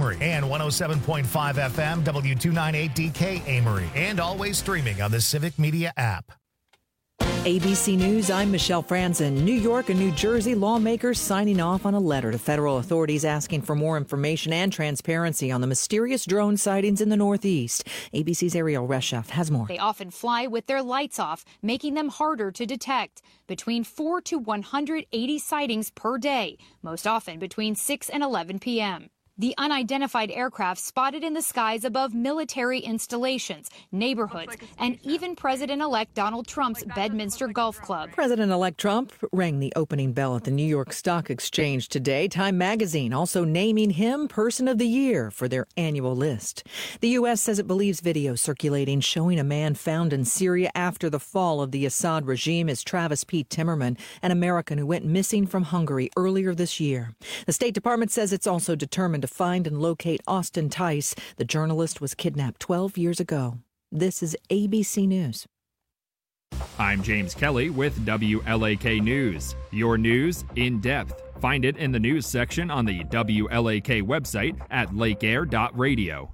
Amory, and 107.5 FM W298DK Amory, and always streaming on the Civic Media app. ABC News, I'm Michelle Franzen. New York and New Jersey lawmakers signing off on a letter to federal authorities asking for more information and transparency on the mysterious drone sightings in the Northeast. ABC's Ariel Reshef has more. They often fly with their lights off, making them harder to detect. Between 4 to 180 sightings per day, most often between 6 and 11 p.m. The unidentified aircraft spotted in the skies above military installations, neighborhoods, and even President-elect Donald Trump's Bedminster Golf Club. President-elect Trump rang the opening bell at the New York Stock Exchange today. Time magazine also naming him Person of the Year for their annual list. The U.S. says it believes video circulating showing a man found in Syria after the fall of the Assad regime is Travis P. Timmerman, an American who went missing from Hungary earlier this year. The State Department says it's also determined to find and locate Austin Tice. The journalist was kidnapped 12 years ago. This is ABC News. I'm James Kelly with WLAK News. Your news in depth. Find it in the news section on the WLAK website at lakeair.radio.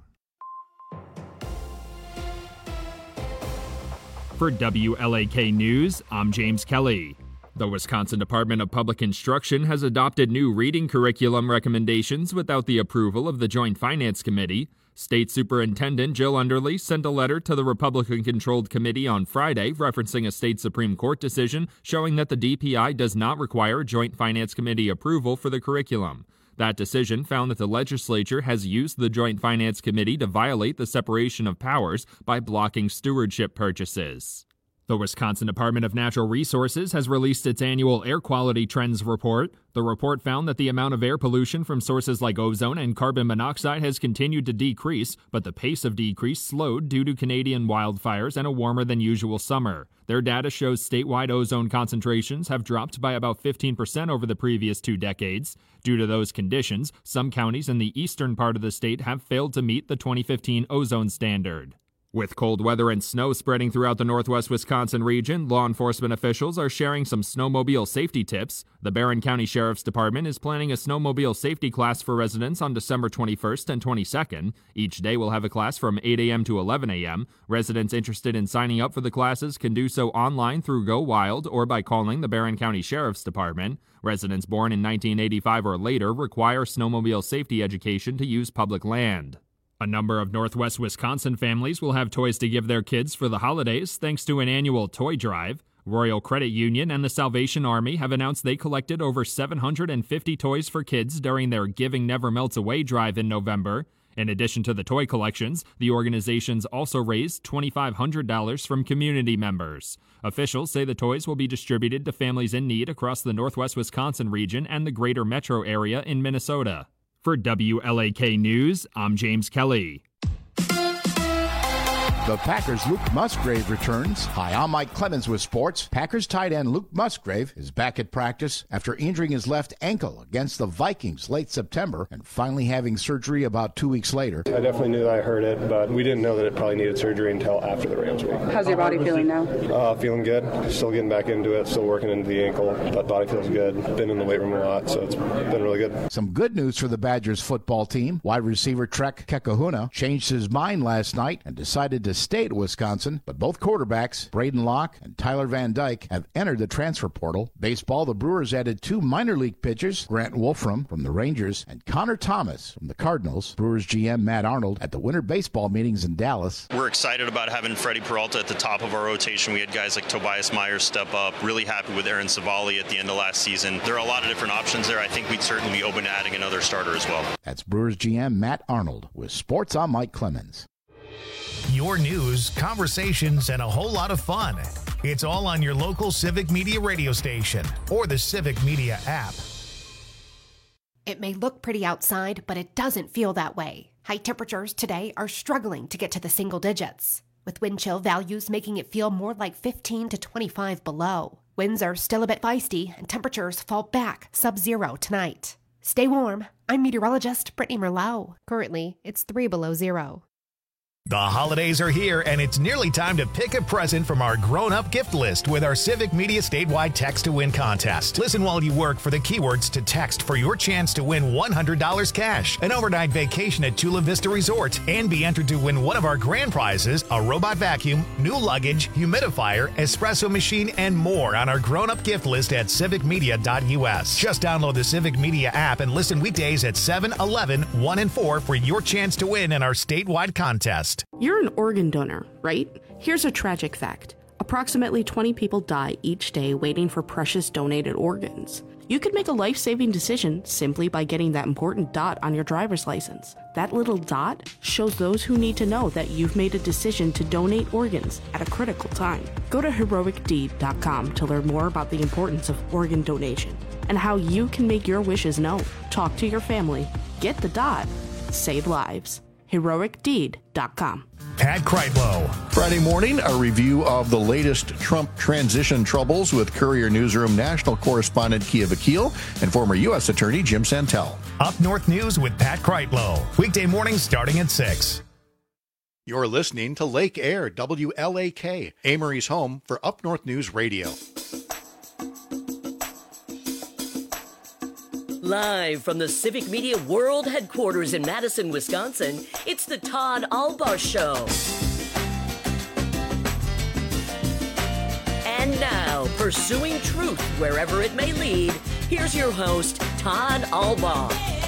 For WLAK News, I'm James Kelly. The Wisconsin Department of Public Instruction has adopted new reading curriculum recommendations without the approval of the Joint Finance Committee. State Superintendent Jill Underly sent a letter to the Republican-controlled committee on Friday referencing a state Supreme Court decision showing that the DPI does not require Joint Finance Committee approval for the curriculum. That decision found that the legislature has used the Joint Finance Committee to violate the separation of powers by blocking stewardship purchases. The Wisconsin Department of Natural Resources has released its annual Air Quality Trends report. The report found that the amount of air pollution from sources like ozone and carbon monoxide has continued to decrease, but the pace of decrease slowed due to Canadian wildfires and a warmer than usual summer. Their data shows statewide ozone concentrations have dropped by about 15% over the previous 2 decades. Due to those conditions, some counties in the eastern part of the state have failed to meet the 2015 ozone standard. With cold weather and snow spreading throughout the northwest Wisconsin region, law enforcement officials are sharing some snowmobile safety tips. The Barron County Sheriff's Department is planning a snowmobile safety class for residents on December 21st and 22nd. Each day will have a class from 8 a.m. to 11 a.m. Residents interested in signing up for the classes can do so online through Go Wild or by calling the Barron County Sheriff's Department. Residents born in 1985 or later require snowmobile safety education to use public land. A number of Northwest Wisconsin families will have toys to give their kids for the holidays thanks to an annual toy drive. Royal Credit Union and the Salvation Army have announced they collected over 750 toys for kids during their Giving Never Melts Away drive in November. In addition to the toy collections, the organizations also raised $2,500 from community members. Officials say the toys will be distributed to families in need across the Northwest Wisconsin region and the greater metro area in Minnesota. For WLAK News, I'm James Kelly. The Packers' Luke Musgrave returns. Hi, I'm Mike Clemens with sports. Packers tight end Luke Musgrave is back at practice after injuring his left ankle against the Vikings late September and finally having surgery about 2 weeks later. I definitely knew that I hurt it, but we didn't know that it probably needed surgery until after the Rams week. How's your body feeling now? Feeling good. Still getting back into it. Still working into the ankle. But body feels good. Been in the weight room a lot, so it's been really good. Some good news for the Badgers football team. Wide receiver Trek Kekahuna changed his mind last night and decided to stay at Wisconsin, but both quarterbacks, Braden Locke and Tyler Van Dyke, have entered the transfer portal. Baseball, the Brewers added 2 minor league pitchers, Grant Wolfram from the Rangers and Connor Thomas from the Cardinals. Brewers GM Matt Arnold at the winter baseball meetings in Dallas. We're excited about having Freddie Peralta at the top of our rotation. We had guys like Tobias Myers step up. Really happy with Aaron Savali at the end of last season. There are a lot of different options there. I think we'd certainly be open to adding another starter as well. That's Brewers GM Matt Arnold with Sports. I'm Mike Clemens. Your news, conversations, and a whole lot of fun. It's all on your local Civic Media radio station or the Civic Media app. It may look pretty outside, but it doesn't feel that way. High temperatures today are struggling to get to the single digits, with wind chill values making it feel more like 15 to 25 below. Winds are still a bit feisty, and temperatures fall back sub-zero tonight. Stay warm. I'm meteorologist Brittany Merlot. Currently, it's 3 below zero. The holidays are here, and it's nearly time to pick a present from our grown-up gift list with our Civic Media statewide Text to Win contest. Listen while you work for the keywords to text for your chance to win $100 cash, an overnight vacation at Chula Vista Resort, and be entered to win one of our grand prizes, a robot vacuum, new luggage, humidifier, espresso machine, and more on our grown-up gift list at civicmedia.us. Just download the Civic Media app and listen weekdays at 7, 11, 1, and 4 for your chance to win in our statewide contest. You're an organ donor, right? Here's a tragic fact. Approximately 20 people die each day waiting for precious donated organs. You could make a life-saving decision simply by getting that important dot on your driver's license. That little dot shows those who need to know that you've made a decision to donate organs at a critical time. Go to heroicdeed.com to learn more about the importance of organ donation and how you can make your wishes known. Talk to your family. Get the dot. Save lives. heroicdeed.com. Pat Kreitlow. Friday morning, a review of the latest Trump transition troubles with Courier Newsroom national correspondent Kia Vakil and former U.S. Attorney Jim Santel. Up North News with Pat Kreitlow. Weekday mornings starting at 6. You're listening to Lake Air, WLAK, Amory's home for Up North News Radio. Live from the Civic Media World Headquarters in Madison, Wisconsin, it's the Todd Albaugh Show. And now, pursuing truth wherever it may lead, here's your host, Todd Albaugh.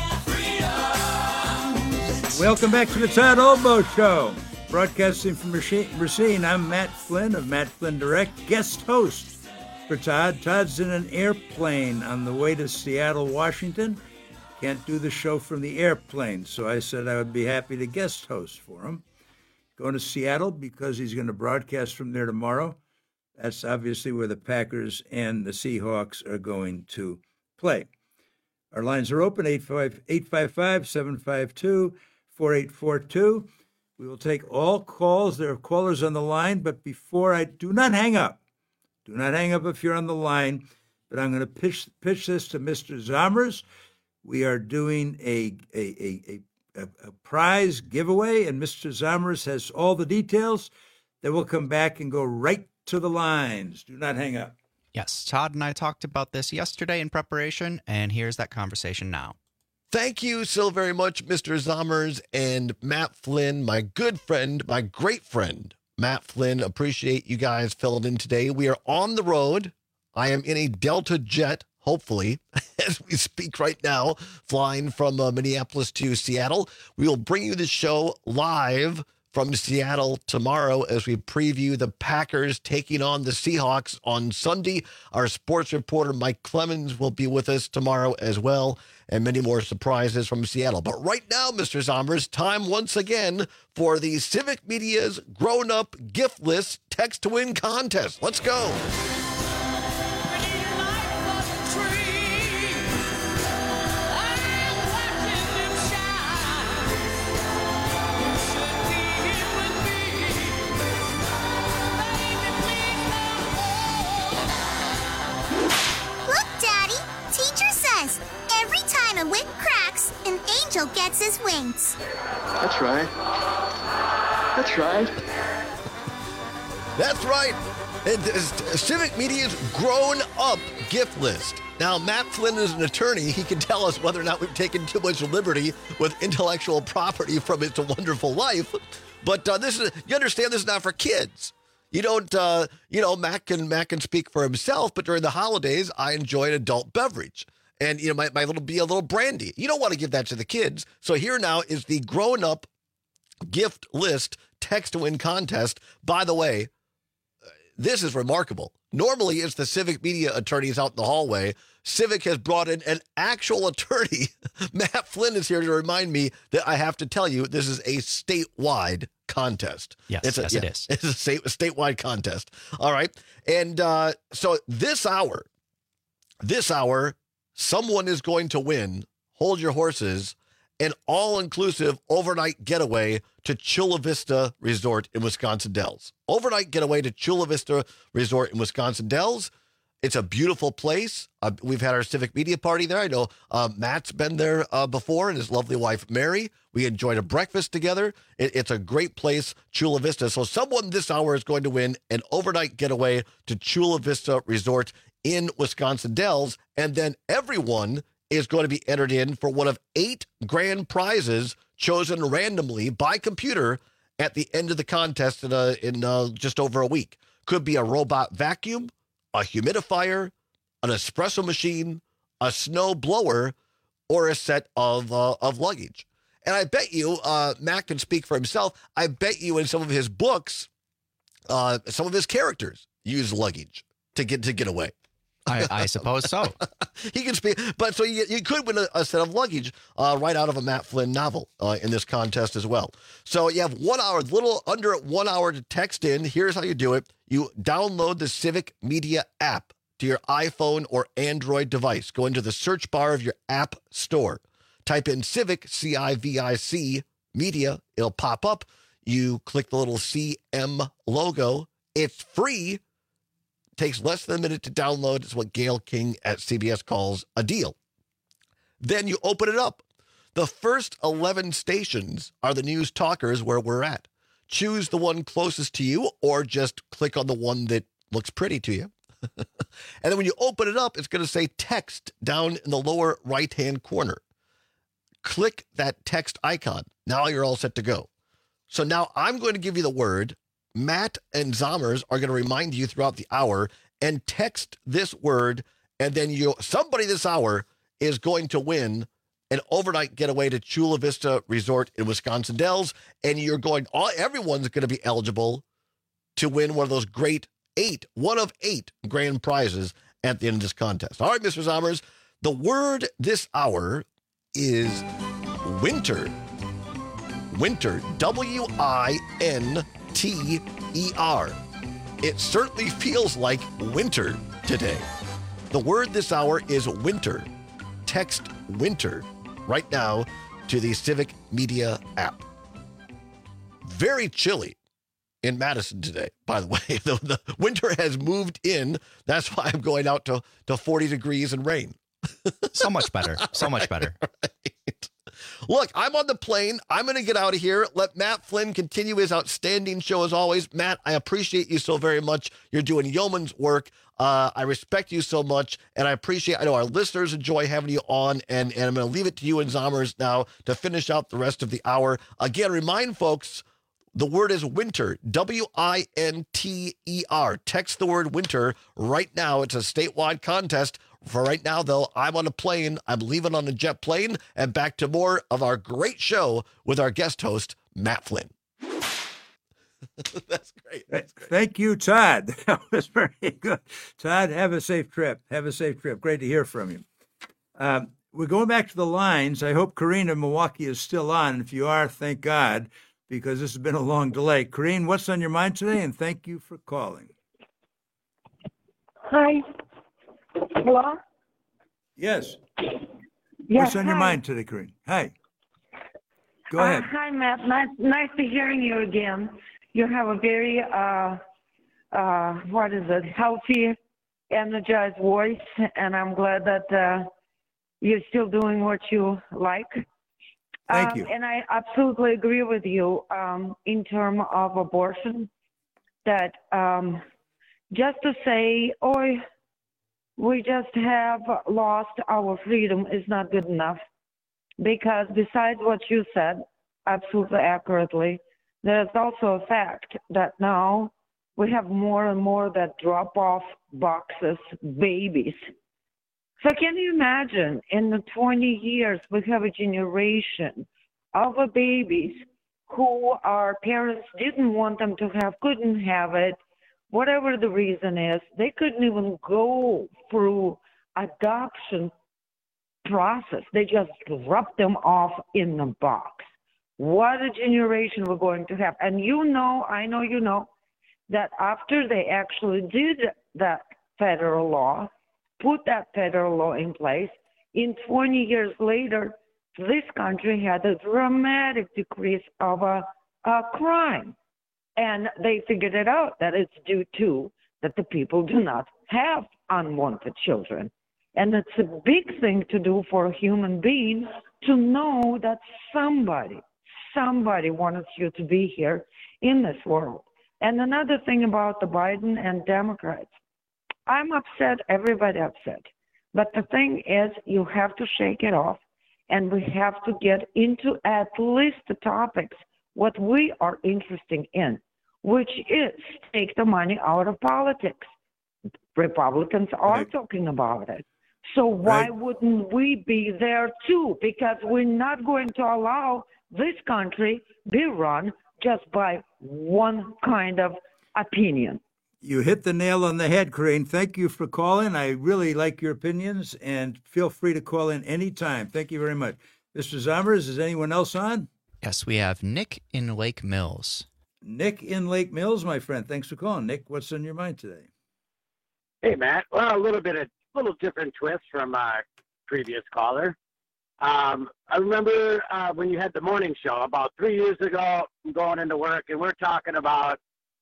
Welcome back to the Todd Albaugh Show. Broadcasting from Racine, I'm Matt Flynn of Matt Flynn Direct, guest host for Todd. Todd's in an airplane on the way to Seattle, Washington. Can't do the show from the airplane, so I said I would be happy to guest host for him. Going to Seattle because he's going to broadcast from there tomorrow. That's obviously where the Packers and the Seahawks are going to play. Our lines are open, 855-752-4842. We will take all calls. There are callers on the line, but before do not hang up. Do not hang up if you're on the line, but I'm going to pitch this to Mr. Zomers. We are doing a prize giveaway, and Mr. Zomers has all the details. Then we'll come back and go right to the lines. Do not hang up. Yes, Todd and I talked about this yesterday in preparation, and here's that conversation now. Thank you so very much, Mr. Zomers and Matt Flynn, my good friend, my great friend. Matt Flynn, appreciate you guys filling in today. We are on the road. I am in a Delta jet, hopefully, as we speak right now, flying from Minneapolis to Seattle. We will bring you the show live from Seattle tomorrow as we preview the Packers taking on the Seahawks on Sunday. Our sports reporter, Mike Clemens, will be with us tomorrow as well, and many more surprises from Seattle. But right now, Mr. Zomers, time once again for the Civic Media's grown-up gift list text to win contest. Let's go. A wick cracks, an angel gets his wings. That's right. That's right. That's right. Civic Media's grown-up gift list. Now, Matt Flynn is an attorney. He can tell us whether or not we've taken too much liberty with intellectual property from It's a Wonderful Life. But you understand this is not for kids. You don't, Matt can speak for himself, but during the holidays, I enjoy an adult beverage. And, my little brandy. You don't want to give that to the kids. So here now is the grown-up gift list text to win contest. By the way, this is remarkable. Normally, it's the Civic Media attorneys out in the hallway. Civic has brought in an actual attorney. Matt Flynn is here to remind me that I have to tell you this is a statewide contest. Yes, it is. It's a statewide contest. All right. And so this hour, someone is going to win, hold your horses, an all-inclusive overnight getaway to Chula Vista Resort in Wisconsin Dells. Overnight getaway to Chula Vista Resort in Wisconsin Dells. It's a beautiful place. We've had our civic media party there. I know Matt's been there before, and his lovely wife, Mary. We enjoyed a breakfast together. It's a great place, Chula Vista. So someone this hour is going to win an overnight getaway to Chula Vista Resort in Wisconsin Dells, and then everyone is going to be entered in for one of 8 grand prizes chosen randomly by computer at the end of the contest in just over a week. Could be a robot vacuum, a humidifier, an espresso machine, a snow blower, or a set of luggage. And I bet you, Matt can speak for himself, I bet you in some of his books, some of his characters use luggage to get away. I suppose so. He can speak, but so you could win a set of luggage right out of a Matt Flynn novel in this contest as well. So you have 1 hour, little under 1 hour to text in. Here's how you do it. You download the Civic Media app to your iPhone or Android device. Go into the search bar of your app store. Type in Civic, CIVIC, Media. It'll pop up. You click the little CM logo. It's free. Takes less than a minute to download. It's what Gail King at CBS calls a deal. Then you open it up. The first 11 stations are the news talkers where we're at. Choose the one closest to you or just click on the one that looks pretty to you. And then when you open it up, it's going to say text down in the lower right-hand corner. Click that text icon. Now you're all set to go. So now I'm going to give you the word. Matt and Zommers are going to remind you throughout the hour and text this word, and then somebody this hour is going to win an overnight getaway to Chula Vista Resort in Wisconsin Dells, and everyone's going to be eligible to win one of those great one of 8 grand prizes at the end of this contest. All right, Mr. Zommers, the word this hour is winter. Winter, WINTER. It certainly feels like winter today. The word this hour is winter. Text winter right now to the Civic Media app. Very chilly in Madison today, by the way. The winter has moved in. That's why I'm going out to 40 degrees and rain. So much better. So much better. Right. Look, I'm on the plane. I'm going to get out of here. Let Matt Flynn continue his outstanding show as always. Matt, I appreciate you so very much. You're doing yeoman's work. I respect you so much, and I know our listeners enjoy having you on, and I'm going to leave it to you and Zommers now to finish out the rest of the hour. Again, remind folks, the word is winter, WINTER. Text the word winter right now. It's a statewide contest. For right now, though, I'm on a plane. I'm leaving on a jet plane, and back to more of our great show with our guest host, Matt Flynn. That's great. Thank you, Todd. That was very good. Todd, have a safe trip. Have a safe trip. Great to hear from you. We're going back to the lines. I hope Corrine in Milwaukee is still on. If you are, thank God, because this has been a long delay. Corrine, what's on your mind today? And thank you for calling. Hi. Hello? Yes. What's on your mind today, Corrine? Hi. Go ahead. Hi, Matt. Nice to hearing you again. You have a very, healthy, energized voice, and I'm glad that you're still doing what you like. Thank you. And I absolutely agree with you in terms of abortion, that just to say, we just have lost our freedom is not good enough, because besides what you said absolutely accurately, there's also a fact that now we have more and more that drop off boxes babies. So can you imagine in the 20 years we have a generation of babies who our parents didn't want them to have, couldn't have it, whatever the reason is, they couldn't even go through adoption process. They just dropped them off in the box. What a generation we're going to have. And I know you know, that after they actually did that federal law, put that federal law in place, in 20 years later, this country had a dramatic decrease of crime. And they figured it out, that it's due to that the people do not have unwanted children. And it's a big thing to do for a human being to know that somebody wants you to be here in this world. And another thing about the Biden and Democrats, I'm upset, everybody upset. But the thing is, you have to shake it off, and we have to get into at least the topics what we are interested in, which is take the money out of politics. Republicans are talking about it. So why wouldn't we be there too? Because we're not going to allow this country be run just by one kind of opinion. You hit the nail on the head, Corinne. Thank you for calling. I really like your opinions, and feel free to call in anytime. Thank you very much. Mr. Zommers, is anyone else on? Yes, we have Nick in Lake Mills. Nick in Lake Mills, my friend. Thanks for calling. Nick, what's on your mind today? Hey, Matt. Well, a little different twist from our previous caller. I remember when you had the morning show about 3 years ago, I'm going into work, and we're talking about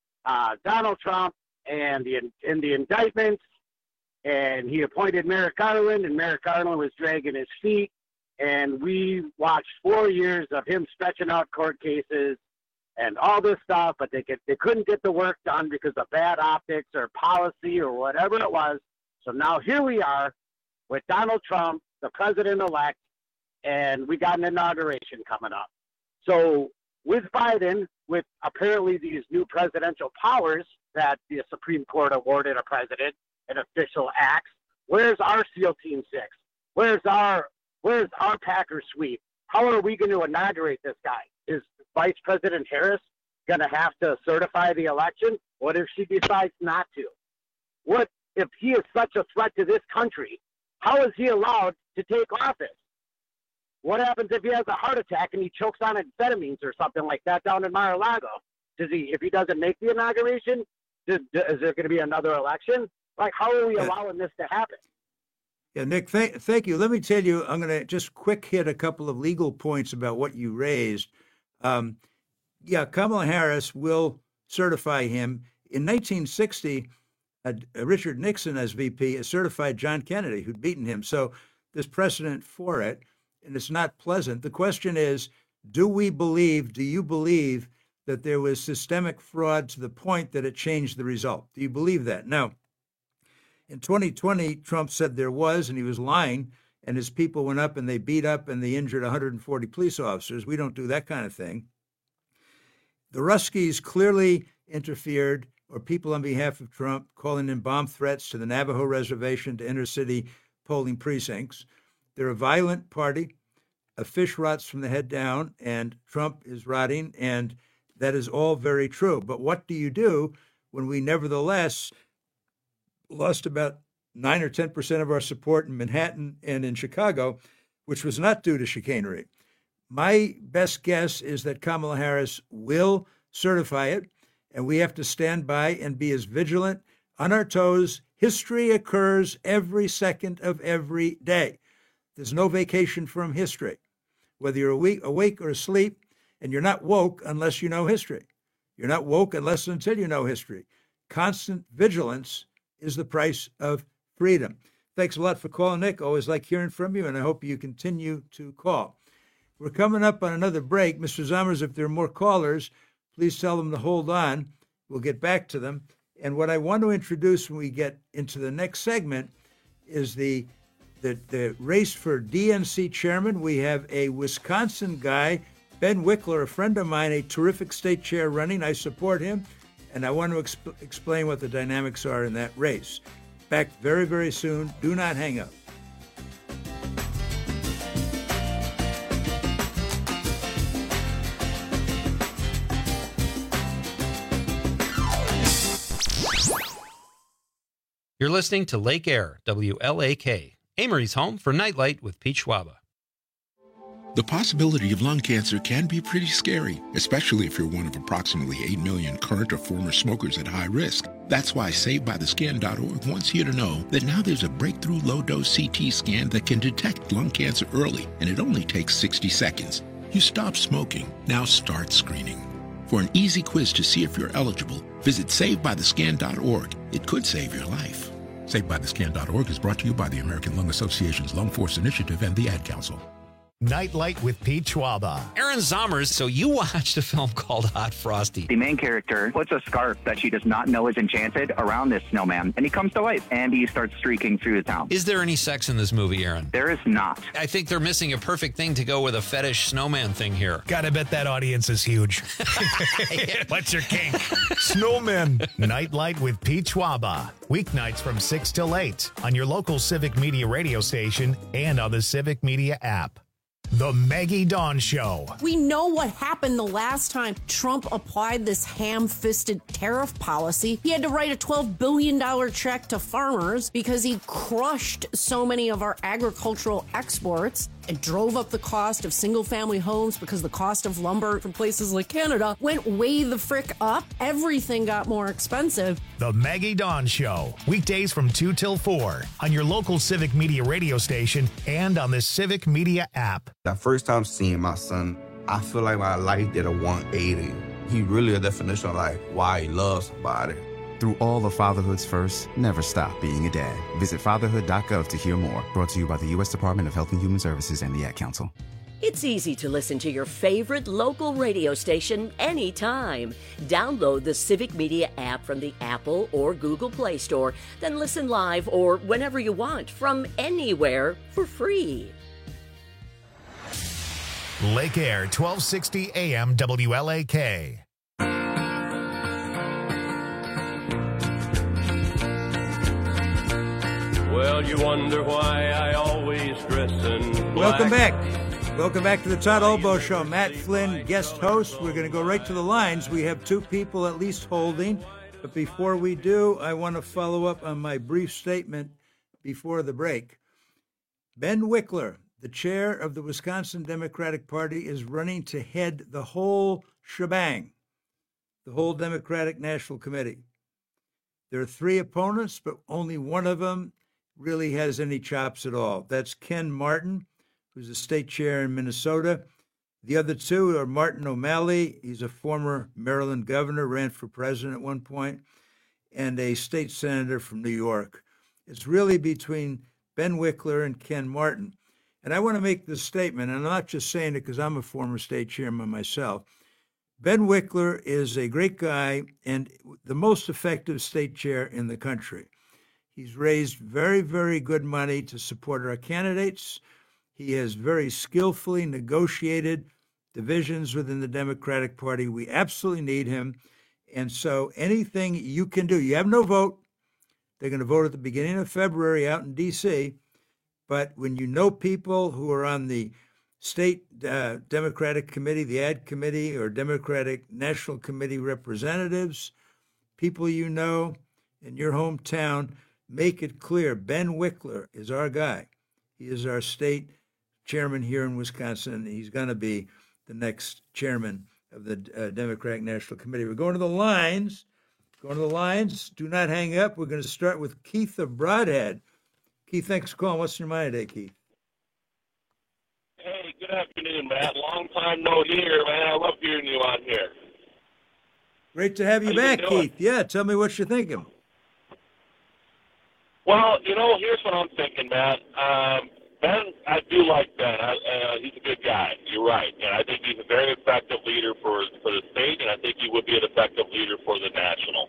Donald Trump and the indictments, and he appointed Merrick Garland, and Merrick Garland was dragging his feet, and we watched 4 years of him stretching out court cases and all this stuff, but they couldn't get the work done because of bad optics or policy or whatever it was. So now here we are with Donald Trump, the president-elect, and we got an inauguration coming up. So with Biden, with apparently these new presidential powers that the Supreme Court awarded a president in official acts, where's our SEAL Team 6? Where's our Packer sweep? How are we going to inaugurate this guy? Is Vice President Harris going to have to certify the election? What if she decides not to? What if he is such a threat to this country? How is he allowed to take office? What happens if he has a heart attack and he chokes on amphetamines or something like that down in Mar-a-Lago? If he doesn't make the inauguration, is there going to be another election? Like, how are we allowing this to happen? Yeah, Nick, thank you. Let me tell you, I'm going to just quick hit a couple of legal points about what you raised. Kamala Harris will certify him. In 1960, Richard Nixon as VP certified John Kennedy, who'd beaten him. So there's precedent for it, and it's not pleasant. The question is, do you believe that there was systemic fraud to the point that it changed the result? Do you believe that? Now, in 2020, Trump said there was, and he was lying, and his people went up and they beat up and they injured 140 police officers. We don't do that kind of thing. The Ruskies clearly interfered, or people on behalf of Trump, calling in bomb threats to the Navajo reservation, to inner city polling precincts. They're a violent party. A fish rots from the head down, and Trump is rotting, and that is all very true. But what do you do when we nevertheless lost about 9 or 10% of our support in Manhattan and in Chicago, which was not due to chicanery? My best guess is that Kamala Harris will certify it, and we have to stand by and be as vigilant on our toes. History occurs every second of every day. There's no vacation from history, whether you're awake or asleep, and you're not woke unless you know history. You're not woke until you know history. Constant vigilance is the price of freedom. Thanks a lot for calling, Nick. Always like hearing from you, and I hope you continue to call. We're coming up on another break. Mr. Zommers, if there are more callers, please tell them to hold on. We'll get back to them. And what I want to introduce when we get into the next segment is the race for DNC chairman. We have a Wisconsin guy, Ben Wickler, a friend of mine, a terrific state chair running. I support him, and I want to explain what the dynamics are in that race. Back very, very soon. Do not hang up. You're listening to Lake Air, WLAK, Amory's home for Nightlight with Pete Schwaba. The possibility of lung cancer can be pretty scary, especially if you're one of approximately 8 million current or former smokers at high risk. That's why SaveByTheScan.org wants you to know that now there's a breakthrough low-dose CT scan that can detect lung cancer early, and it only takes 60 seconds. You stop smoking, now start screening. For an easy quiz to see if you're eligible, visit SaveByTheScan.org. It could save your life. SaveByTheScan.org is brought to you by the American Lung Association's Lung Force Initiative and the Ad Council. Nightlight with Pete Schwaba. Aaron Zommers, so you watched a film called Hot Frosty. The main character puts a scarf that she does not know is enchanted around this snowman, and he comes to life, and he starts streaking through the town. Is there any sex in this movie, Aaron? There is not. I think they're missing a perfect thing to go with a fetish snowman thing here. Gotta bet that audience is huge. What's your kink? Snowmen. Nightlight with Pete Schwaba. Weeknights from 6 till 8 on your local Civic Media radio station and on the Civic Media app. The Maggie Dawn Show. We know what happened the last time Trump applied this ham-fisted tariff policy. He had to write a $12 billion check to farmers because he crushed so many of our agricultural exports and drove up the cost of single-family homes because the cost of lumber from places like Canada went way the frick up. Everything got more expensive. The Maggie Dawn Show. Weekdays from 2 till 4 on your local Civic Media radio station and on the Civic Media app. The first time seeing my son, I feel like my life did a 180. He really a definition of like why he loves somebody. Through all the fatherhood's first, never stop being a dad. Visit fatherhood.gov to hear more. Brought to you by the U.S. Department of Health and Human Services and the Ad Council. It's easy to listen to your favorite local radio station anytime. Download the Civic Media app from the Apple or Google Play Store, then listen live or whenever you want from anywhere for free. Lake Air, 1260 AM WLAK. Well, you wonder why I always dress in black. Welcome back. Welcome back to the Todd Olbo Show. Matt Flynn, guest host. We're going to go right to the lines. We have two people at least holding. But before we do, I want to follow up on my brief statement before the break. Ben Wickler, the chair of the Wisconsin Democratic Party, is running to head the whole shebang, the whole Democratic National Committee. There are three opponents, but only one of them really has any chops at all. That's Ken Martin, who's a state chair in Minnesota. The other two are Martin O'Malley. He's a former Maryland governor, ran for president at one point, and a state senator from New York. It's really between Ben Wickler and Ken Martin. And I want to make this statement, and I'm not just saying it because I'm a former state chairman myself. Ben Wickler is a great guy and the most effective state chair in the country. He's raised very, very good money to support our candidates. He has very skillfully negotiated divisions within the Democratic Party. We absolutely need him. And so anything you can do, you have no vote. They're going to vote at the beginning of February out in D.C., but when you know people who are on the state Democratic Committee, the Ad Committee, or Democratic National Committee representatives, people you know in your hometown, make it clear Ben Wickler is our guy. He is our state chairman here in Wisconsin. He's going to be the next chairman of the Democratic National Committee. We're going to the lines. Do not hang up. We're going to start with Keith of Broadhead. Keith, thanks for calling. What's in your mind today, Keith? Hey, good afternoon, Matt. Long time no hear, man. I love hearing you on here. Great to have you back, Keith. Yeah, tell me what you're thinking. Well, here's what I'm thinking, Matt. Ben, I do like Ben. He's a good guy. You're right. And I think he's a very effective leader for the state, and I think he would be an effective leader for the national.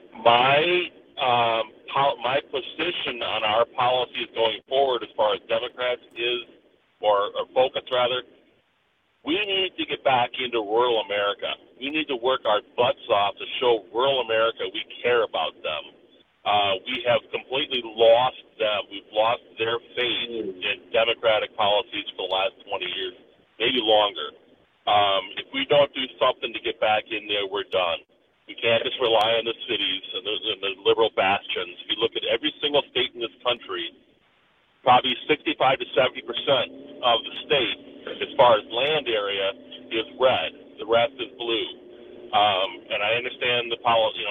My position on our policies going forward as far as Democrats is, or focus rather, we need to get back into rural America. We need to work our butts off to show rural America we care about them. We have completely lost them. We've lost their faith in Democratic policies for the last 20 years, maybe longer. If we don't do something to get back in there, we're done. We can't just rely on the cities and the liberal bastions. If you look at every single state in this country, probably 65 to 70% of the state, as far as land area, is red. The rest is blue. And I understand the policy,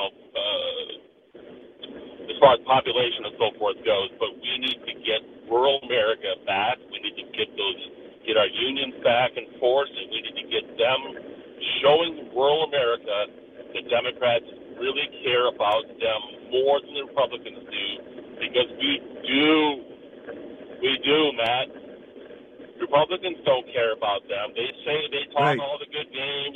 as far as population and so forth goes, but we need to get rural America back. We need to get our unions back in force, and we need to get them showing rural America that Democrats really care about them more than the Republicans do, because we do, Matt. Republicans don't care about them. They talk all the good game,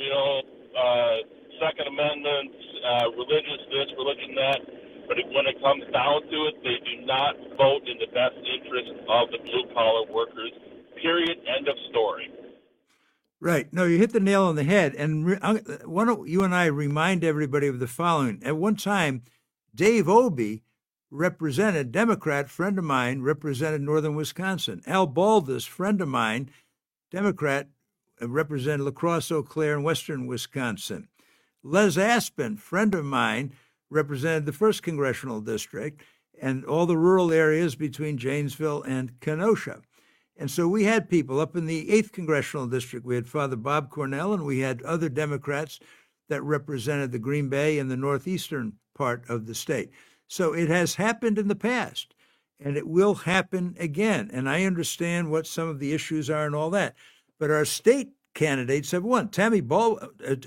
Second Amendment, religious this, religion that. But when it comes down to it, they do not vote in the best interest of the blue-collar workers, period, end of story. Right. No, you hit the nail on the head. And you and I remind everybody of the following. At one time, Dave Obey represented, Democrat, friend of mine, represented northern Wisconsin. Al Baldus, friend of mine, Democrat, represented La Crosse, Eau Claire, and western Wisconsin. Les Aspin, friend of mine, represented the 1st Congressional District and all the rural areas between Janesville and Kenosha. And so we had people up in the 8th Congressional District. We had Father Bob Cornell, and we had other Democrats that represented the Green Bay and the northeastern part of the state. So it has happened in the past, and it will happen again. And I understand what some of the issues are and all that. But our state candidates have won. Tammy Ball,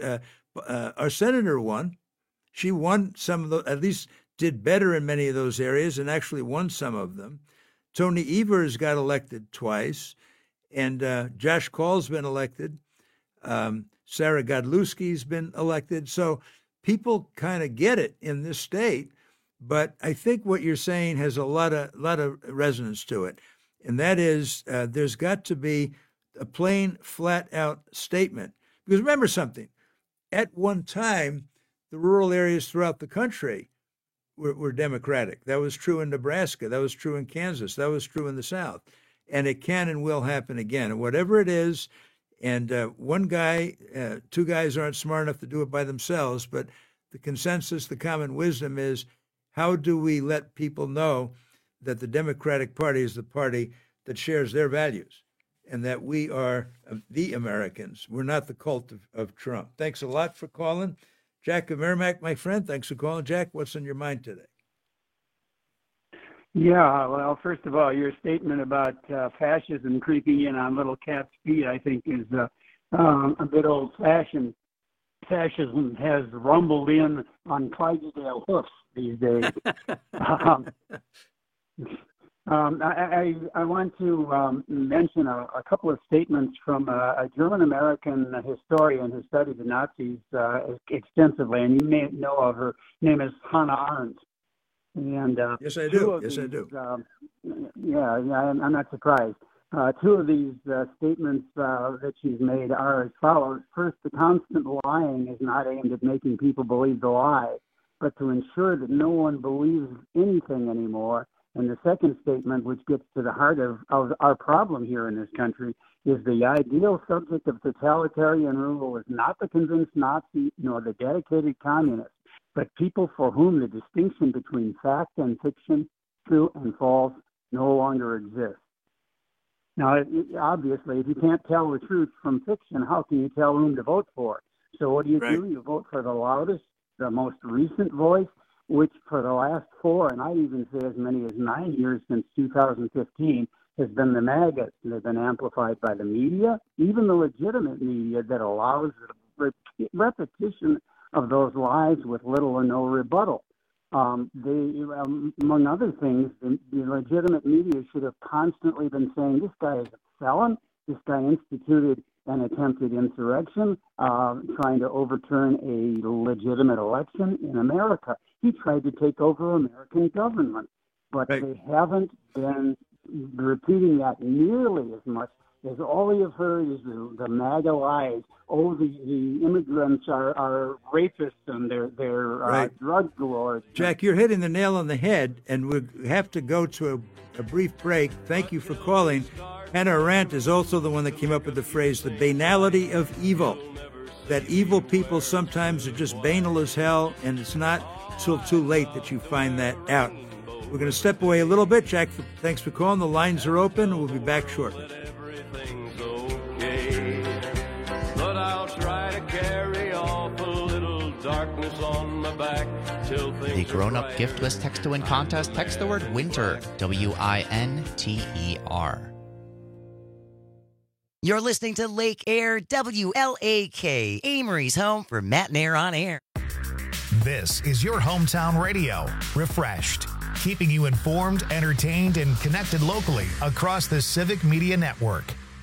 our senator, won. She won some of at least did better in many of those areas and actually won some of them. Tony Evers got elected twice, and Josh Call's been elected. Sarah Godlewski's been elected. So people kind of get it in this state, but I think what you're saying has a lot of resonance to it, and that is there's got to be a plain, flat-out statement. Because remember something, at one time, the rural areas throughout the country were Democratic. That was true in Nebraska. That was true in Kansas. That was true in the South. And it can and will happen again. And whatever it is, and one guy, two guys aren't smart enough to do it by themselves, but the consensus, the common wisdom is, how do we let people know that the Democratic Party is the party that shares their values and that we are the Americans? We're not the cult of Trump. Thanks a lot for calling. Jack of Merrimack, my friend, thanks for calling. Jack, what's on your mind today? Yeah, well, first of all, your statement about fascism creeping in on little cat's feet, I think, is a bit old-fashioned. Fascism has rumbled in on Clydesdale hoofs these days. I want to mention a couple of statements from a German-American historian who studied the Nazis extensively, and you may know of her. Her name is Hannah Arendt. And yes, I do. Yes, I do. Yeah, I'm not surprised. Two of these statements that she's made are as follows. First, the constant lying is not aimed at making people believe the lie, but to ensure that no one believes anything anymore. And the second statement, which gets to the heart of our problem here in this country, is the ideal subject of totalitarian rule is not the convinced Nazi nor the dedicated communist, but people for whom the distinction between fact and fiction, true and false, no longer exists. Now, obviously, if you can't tell the truth from fiction, how can you tell whom to vote for? So what do? You vote for the loudest, the most recent voice, which for the last 4, and I'd even say as many as 9 years since 2015, has been the MAGAs. They've been amplified by the media, even the legitimate media that allows the repetition of those lies with little or no rebuttal. Among other things, the legitimate media should have constantly been saying, this guy is a felon, this guy instituted an attempted insurrection, trying to overturn a legitimate election in America. He tried to take over American government, but they haven't been repeating that nearly as much as all you've heard is the MAGA lies. Oh, the immigrants are rapists and they're drug lords. Jack, you're hitting the nail on the head, and we have to go to a brief break. Thank you for calling. Hannah Arendt is also the one that came up with the phrase, the banality of evil, that evil people sometimes are just banal as hell, and it's not till too late that you find that out. We're going to step away a little bit. Jack, thanks for calling. The lines are open. We'll be back shortly. Everything's okay, but I'll try to carry off a little darkness on my back till things. The Grown Up Gift List Text to Win contest. Text the word winter, WINTER. You're listening to Lake Air, WLAK, Amory's home for Matt and Air on Air. This is your hometown radio. Refreshed. keeping you informed, entertained, and connected locally across the Civic Media Network.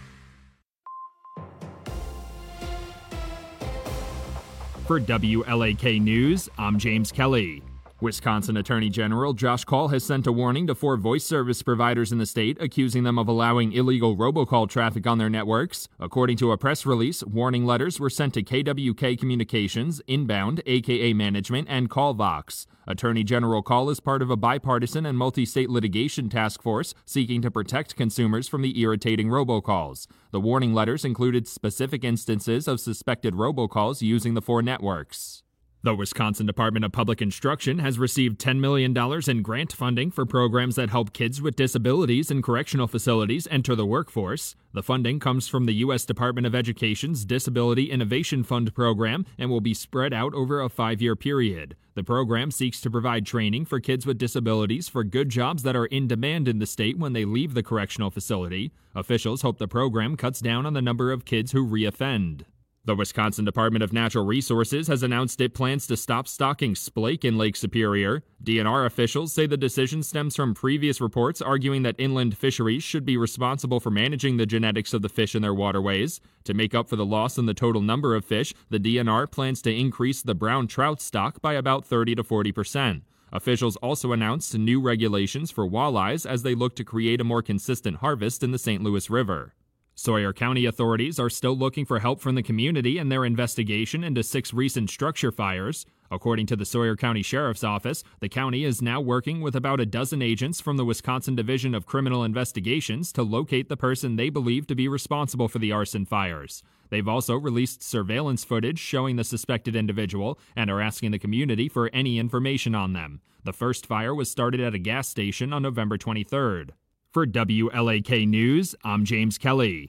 For WLAK News, I'm James Kelly. Wisconsin Attorney General Josh Kaul has sent a warning to 4 voice service providers in the state, accusing them of allowing illegal robocall traffic on their networks. According to a press release, warning letters were sent to KWK Communications, Inbound, aka Management, and CallVox. Attorney General Kaul is part of a bipartisan and multi-state litigation task force seeking to protect consumers from the irritating robocalls. The warning letters included specific instances of suspected robocalls using the 4 networks. The Wisconsin Department of Public Instruction has received $10 million in grant funding for programs that help kids with disabilities in correctional facilities enter the workforce. The funding comes from the U.S. Department of Education's Disability Innovation Fund program and will be spread out over a 5-year period. The program seeks to provide training for kids with disabilities for good jobs that are in demand in the state when they leave the correctional facility. Officials hope the program cuts down on the number of kids who reoffend. The Wisconsin Department of Natural Resources has announced it plans to stop stocking splake in Lake Superior. DNR officials say the decision stems from previous reports arguing that inland fisheries should be responsible for managing the genetics of the fish in their waterways. To make up for the loss in the total number of fish, the DNR plans to increase the brown trout stock by about 30 to 40%. Officials also announced new regulations for walleyes as they look to create a more consistent harvest in the St. Louis River. Sawyer County authorities are still looking for help from the community in their investigation into 6 recent structure fires. According to the Sawyer County Sheriff's Office, the county is now working with about a dozen agents from the Wisconsin Division of Criminal Investigations to locate the person they believe to be responsible for the arson fires. They've also released surveillance footage showing the suspected individual and are asking the community for any information on them. The first fire was started at a gas station on November 23rd. For WLAK News, I'm James Kelly.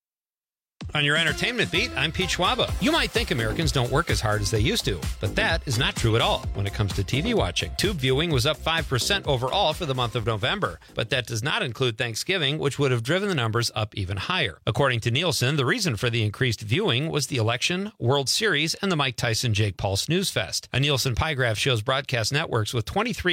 On your entertainment beat, I'm Pete Schwaba. You might think Americans don't work as hard as they used to, but that is not true at all when it comes to TV watching. Tube viewing was up 5% overall for the month of November, but that does not include Thanksgiving, which would have driven the numbers up even higher. According to Nielsen, the reason for the increased viewing was the election, World Series, and the Mike Tyson-Jake Paul Snooze Fest. A Nielsen pie graph shows broadcast networks with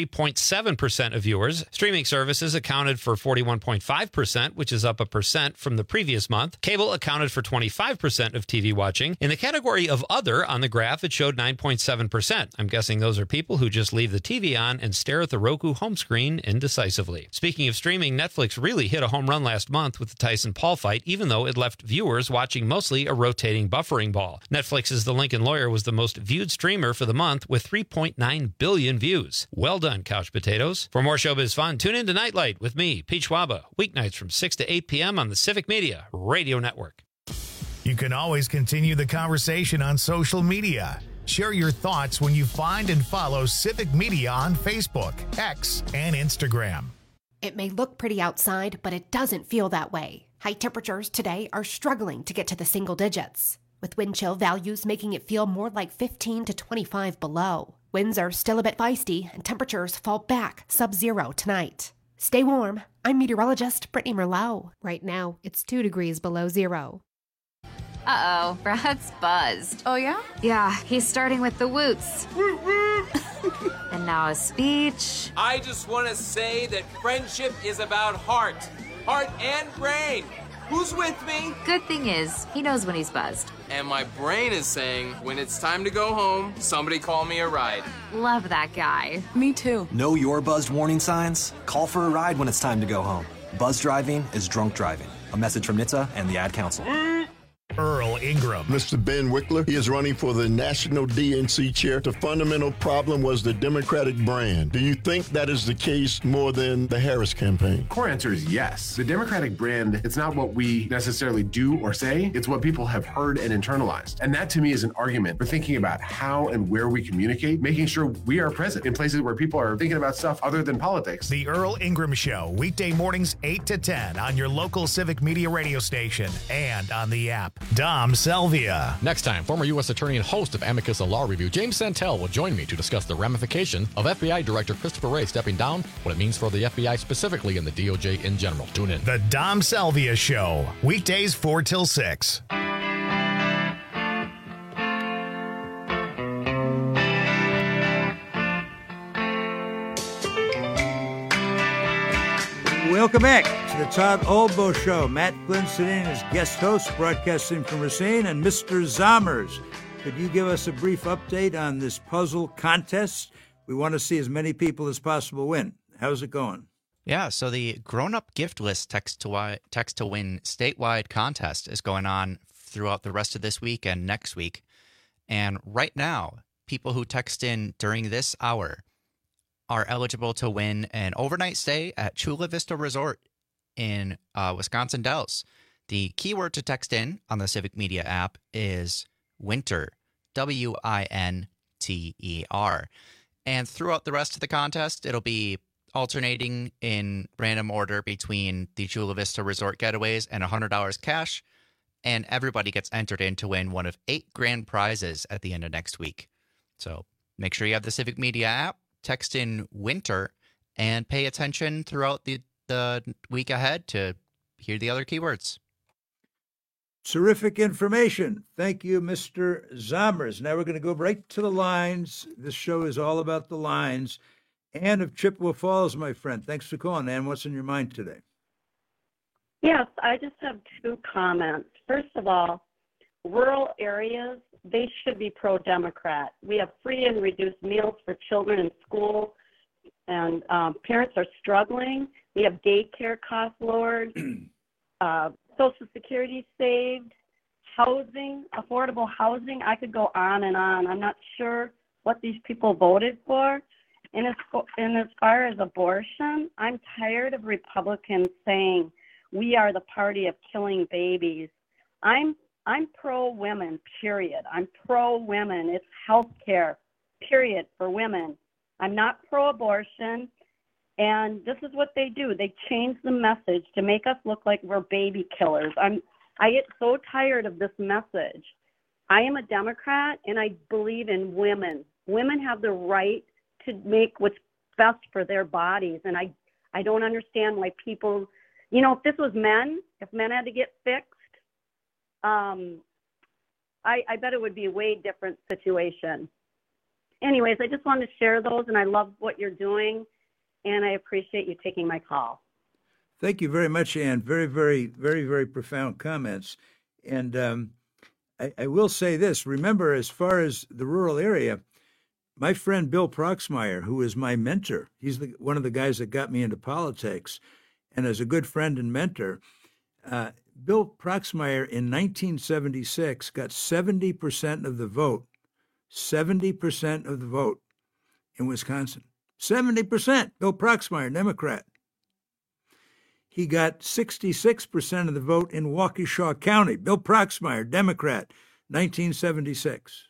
23.7% of viewers. Streaming services accounted for 41.5%, which is up 1% from the previous month. Cable accounted for 25% of TV watching. In the category of other on the graph, it showed 9.7%. I'm guessing those are people who just leave the TV on and stare at the Roku home screen indecisively. Speaking of streaming, Netflix really hit a home run last month with the Tyson-Paul fight, even though it left viewers watching mostly a rotating buffering ball. Netflix's The Lincoln Lawyer was the most viewed streamer for the month with 3.9 billion views. Well done, couch potatoes. For more showbiz fun, tune in to Nightlight with me, Pete Schwaba, weeknights from 6 to 8 p.m. on the Civic Media Radio Network. You can always continue the conversation on social media. Share your thoughts when you find and follow Civic Media on Facebook, X, and Instagram. It may look pretty outside, but it doesn't feel that way. High temperatures today are struggling to get to the single digits, with wind chill values making it feel more like 15 to 25 below. Winds are still a bit feisty, and temperatures fall back sub-zero tonight. Stay warm. I'm meteorologist Brittany Merlot. Right now, it's 2 degrees below zero. Uh-oh, Brad's buzzed. Oh, yeah? Yeah, he's starting with the woots. And now a speech. I just want to say that friendship is about heart and brain. Who's with me? Good thing is, he knows when he's buzzed. And my brain is saying, when it's time to go home, somebody call me a ride. Love that guy. Me too. Know your buzzed warning signs? Call for a ride when it's time to go home. Buzz driving is drunk driving. A message from NHTSA and the Ad Council. Earl Ingram. Mr. Ben Wickler, he is running for the National DNC chair. The fundamental problem was the Democratic brand. Do you think that is the case more than the Harris campaign? Core answer is yes. The Democratic brand, it's not what we necessarily do or say, it's what people have heard and internalized. And that to me is an argument for thinking about how and where we communicate, making sure we are present in places where people are thinking about stuff other than politics. The Earl Ingram Show, weekday mornings 8 to 10 on your local Civic Media radio station and on the app. Dom Salvia. Next time, former U.S. Attorney and host of Amicus, a law review, James Santel will join me to discuss the ramification of FBI Director Christopher Wray stepping down, what it means for the FBI specifically and the DOJ in general. Tune in. The Dom Salvia Show, weekdays 4 till 6. Welcome back to the Todd Olbo Show. Matt Flynn sitting in as guest host, broadcasting from Racine, and Mr. Zommers. Could you give us a brief update on this puzzle contest? We want to see as many people as possible win. How's it going? Yeah, so the Grown Up Gift List Text to Win statewide contest is going on throughout the rest of this week and next week. And right now, people who text in during this hour are eligible to win an overnight stay at Chula Vista Resort in Wisconsin Dells. The keyword to text in on the Civic Media app is winter, WINTER. And throughout the rest of the contest, it'll be alternating in random order between the Chula Vista Resort getaways and $100 cash. And everybody gets entered in to win one of 8 grand prizes at the end of next week. So make sure you have the Civic Media app, text in winter, and pay attention throughout the week ahead to hear the other keywords. Terrific information. Thank you, Mr. Zommers. Now we're going to go right to the lines. This show is all about the lines. Ann of Chippewa Falls, my friend. Thanks for calling, Ann. What's on your mind today? Yes, I just have 2 comments. First of all, rural areas, they should be pro-Democrat. We have free and reduced meals for children in school, and parents are struggling. We have daycare costs lowered, Social Security saved, housing, affordable housing. I could go on and on. I'm not sure what these people voted for. And as far as abortion, I'm tired of Republicans saying we are the party of killing babies. I'm pro-women, period. I'm pro-women. It's health care, period, for women. I'm not pro-abortion. And this is what they do. They change the message to make us look like we're baby killers. I get so tired of this message. I am a Democrat, and I believe in women. Women have the right to make what's best for their bodies. And I don't understand why people, if this was men, if men had to get fixed, I bet it would be a way different situation. Anyways, I just wanted to share those, and I love what you're doing, and I appreciate you taking my call. Thank you very much, Ann. Very, very, very, very profound comments. And I will say this. Remember, as far as the rural area, my friend Bill Proxmire, who is my mentor, he's one of the guys that got me into politics, and as a good friend and mentor, Bill Proxmire in 1976 got 70% of the vote, 70% of the vote in Wisconsin. 70%, Bill Proxmire, Democrat. He got 66% of the vote in Waukesha County. Bill Proxmire, Democrat, 1976.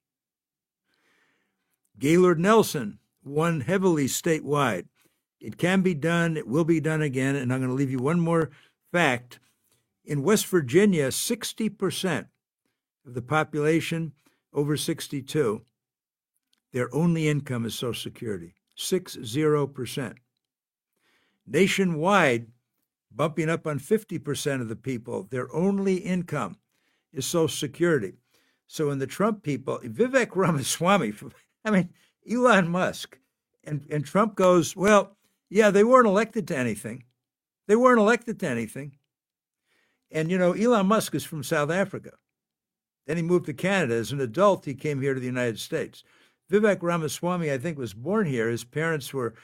Gaylord Nelson won heavily statewide. It can be done. It will be done again. And I'm going to leave you one more fact. In West Virginia, 60% of the population over 62, their only income is Social Security. 60%. Nationwide, bumping up on 50% of the people, their only income is Social Security. So in the Trump people, Vivek Ramaswamy, Elon Musk, and Trump goes, well, yeah, they weren't elected to anything. They weren't elected to anything. And, Elon Musk is from South Africa. Then he moved to Canada. As an adult, he came here to the United States. Vivek Ramaswamy, I think, was born here. His parents were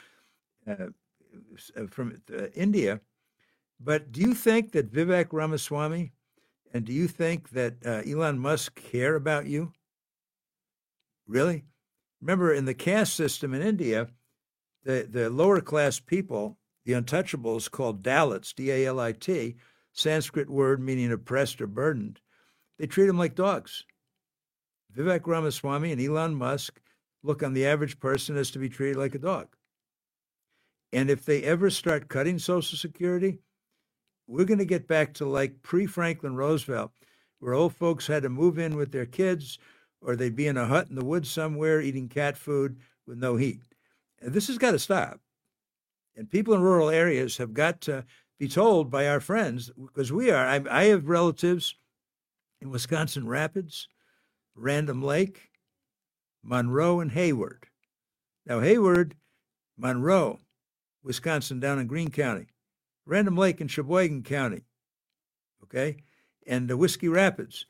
from India. But do you think that Vivek Ramaswamy and do you think that Elon Musk care about you? Really? Remember, in the caste system in India, the lower class people, the untouchables, called Dalits, D-A-L-I-T, Sanskrit word meaning oppressed or burdened, they treat them like dogs. Vivek Ramaswamy and Elon Musk look on the average person as to be treated like a dog. And if they ever start cutting Social Security, we're going to get back to like pre-Franklin Roosevelt, where old folks had to move in with their kids, or they'd be in a hut in the woods somewhere eating cat food with no heat. And this has got to stop. And people in rural areas have got to be told by our friends, because I have relatives in Wisconsin Rapids, Random Lake, Monroe, and Hayward. Now, Hayward, Monroe, Wisconsin, down in Greene County, Random Lake in Sheboygan County, okay, and Whiskey Rapids.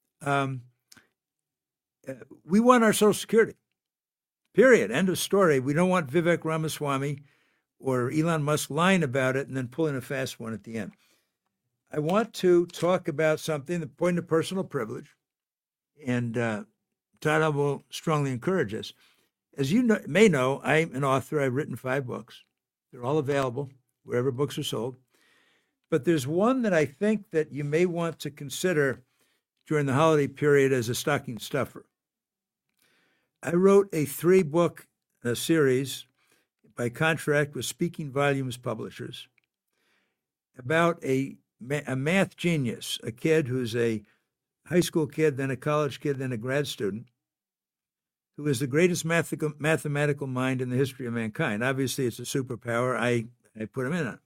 We want our Social Security, period, end of story. We don't want Vivek Ramaswamy or Elon Musk lying about it and then pulling a fast one at the end. I want to talk about something, the point of personal privilege, and Todd will strongly encourage us. As you may know, I'm an author. I've written 5 books. They're all available wherever books are sold. But there's one that I think that you may want to consider during the holiday period as a stocking stuffer. I wrote a 3-book series by contract with Speaking Volumes Publishers about a math genius, a kid who's a high school kid, then a college kid, then a grad student, who is the greatest mathematical mind in the history of mankind. Obviously, it's a superpower. I put him in on it.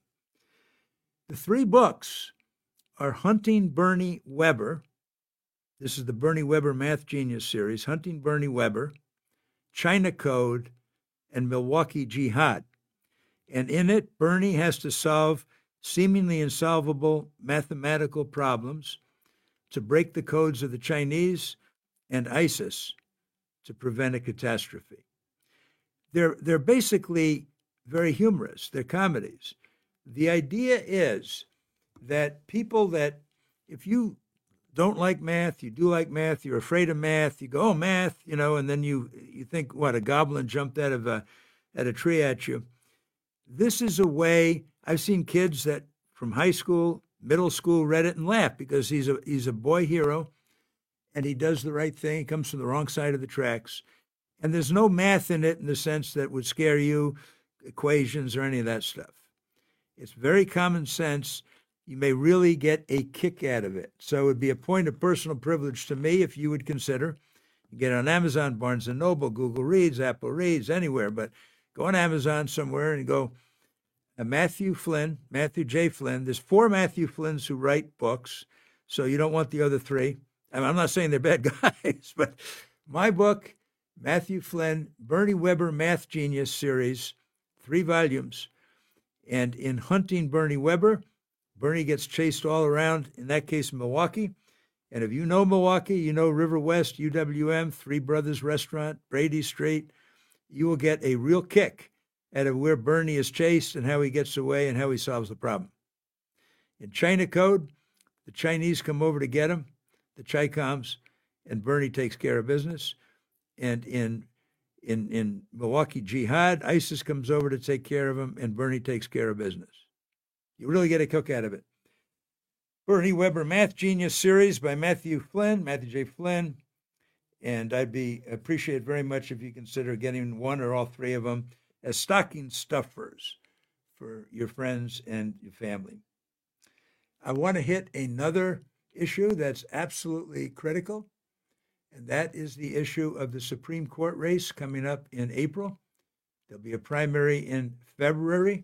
The 3 books are Hunting Bernie Weber. This is the Bernie Weber Math Genius series. Hunting Bernie Weber, China Code, and Milwaukee Jihad. And in it, Bernie has to solve seemingly insolvable mathematical problems to break the codes of the Chinese and ISIS to prevent a catastrophe. They're basically very humorous. They're comedies. The idea is that people that, if you don't like math, you do like math, you're afraid of math, you go, oh, math, and then you think, what, a goblin jumped out of a tree at you. This is a way, I've seen kids that from high school, middle school read it and laughed because he's a boy hero and he does the right thing. He comes from the wrong side of the tracks. And there's no math in it in the sense that would scare you, equations or any of that stuff. It's very common sense. You may really get a kick out of it. So it would be a point of personal privilege to me if you would consider. You get it on Amazon, Barnes & Noble, Google Reads, Apple Reads, anywhere. But go on Amazon somewhere and go, Matthew J. Flynn. There's 4 Matthew Flynns who write books, so you don't want the other 3. I'm not saying they're bad guys, but my book, Matthew Flynn, Bernie Weber Math Genius series, 3 volumes. And in Hunting Bernie Weber, Bernie gets chased all around, in that case, Milwaukee. And if you know Milwaukee, you know River West, UWM, Three Brothers Restaurant, Brady Street, you will get a real kick out of where Bernie is chased and how he gets away and how he solves the problem. In China Code, the Chinese come over to get him, the Chi-Coms, and Bernie takes care of business. And in Milwaukee Jihad, ISIS comes over to take care of him, and Bernie takes care of business. You really get a kick out of it. Bernie Weber Math Genius series by Matthew J. Flynn. And I'd appreciate very much if you consider getting 1 or all 3 of them as stocking stuffers for your friends and your family. I want to hit another issue that's absolutely critical, and that is the issue of the Supreme Court race coming up in April. There'll be a primary in February.